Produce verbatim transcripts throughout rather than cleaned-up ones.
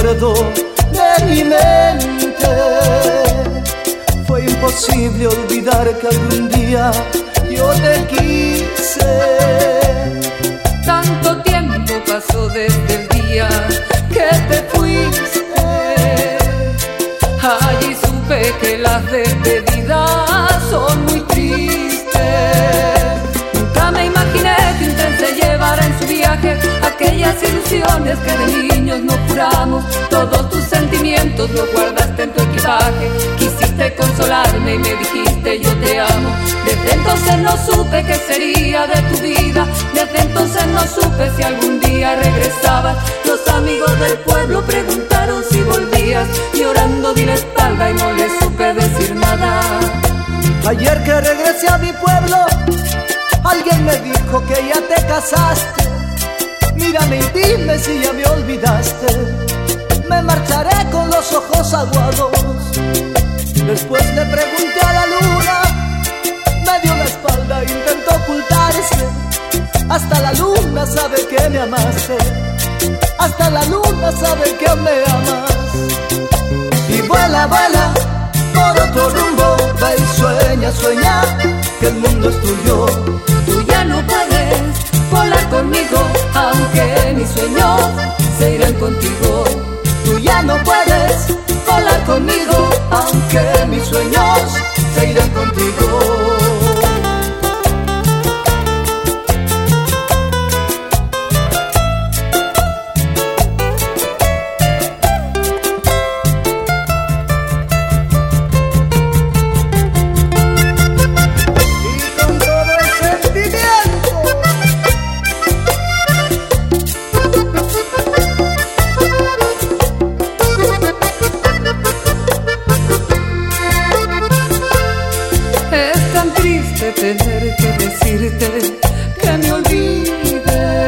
recuerdo de mi mente. Fue imposible olvidar que algún día yo te quise. Tanto tiempo pasó desde el día que te fuiste. Allí supe que las despedidas son muy tristes. Nunca me imaginé que un tren se llevara en su viaje aquellas ilusiones que de niños nos juramos. Todos tus sentimientos los guardaste en tu equipaje. Quisiste consolarme y me dijiste yo te amo. Desde entonces no supe qué sería de tu vida. Desde entonces no supe si algún día regresabas. Los amigos del pueblo preguntaron si volvías. Llorando di la espalda y no les supe decir nada. Ayer que regresé a mi pueblo, alguien me dijo que ya te casaste. Mírame y dime si ya me olvidaste. Me marcharé con los ojos aguados. Después le pregunté a la luna, me dio la espalda e intentó ocultarse. Hasta la luna sabe que me amaste. Hasta la luna sabe que me amas. Y vuela, vuela por otro rumbo. Ve y sueña, sueña que el mundo es tuyo. Tú ya no puedes volar conmigo, aunque mis sueños se irán contigo. Tú ya no puedes volar conmigo, aunque mis sueños se irán contigo. Tener que decirte que me olvides.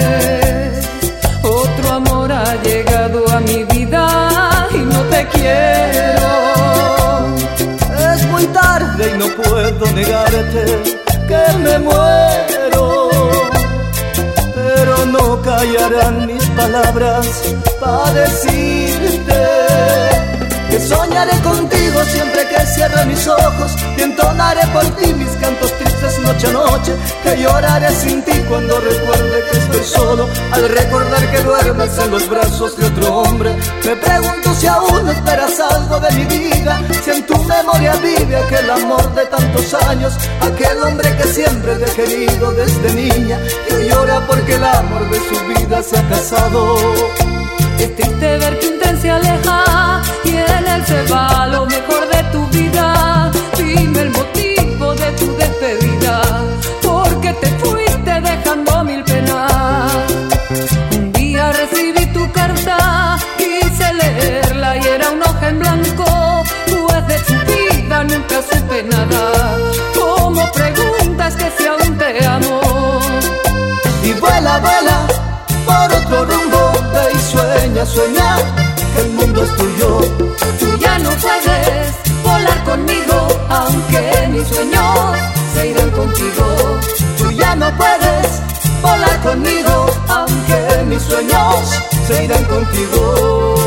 Otro amor ha llegado a mi vida y no te quiero. Es muy tarde y no puedo negarte que me muero. Pero no callarán mis palabras para decirte que soñaré contigo siempre que cierre mis ojos y entonaré por ti mis cantos tristes noche a noche. Que lloraré sin ti cuando recuerde que estoy solo, al recordar que duermes en los brazos de otro hombre. Me pregunto si aún esperas algo de mi vida, si en tu memoria vive aquel amor de tantos años, aquel hombre que siempre te he querido desde niña, que llora porque el amor de su vida se ha casado. Es triste ver que un tren se aleja y en él se va lo mejor de tu vida. Dime el motivo de tu despedida, porque te fuiste dejando mil penas. Un día recibí tu carta, quise leerla y era una hoja en blanco. Pues de tu vida nunca supe nada. ¿Cómo preguntas que si aún te amo? Y vuela, vuela por otro rumbo. Ve y sueña, sueña que el mundo es tuyo. Tú ya no puedes volar conmigo, aunque mis sueños se irán contigo. Tú ya no puedes volar conmigo, aunque mis sueños se irán contigo.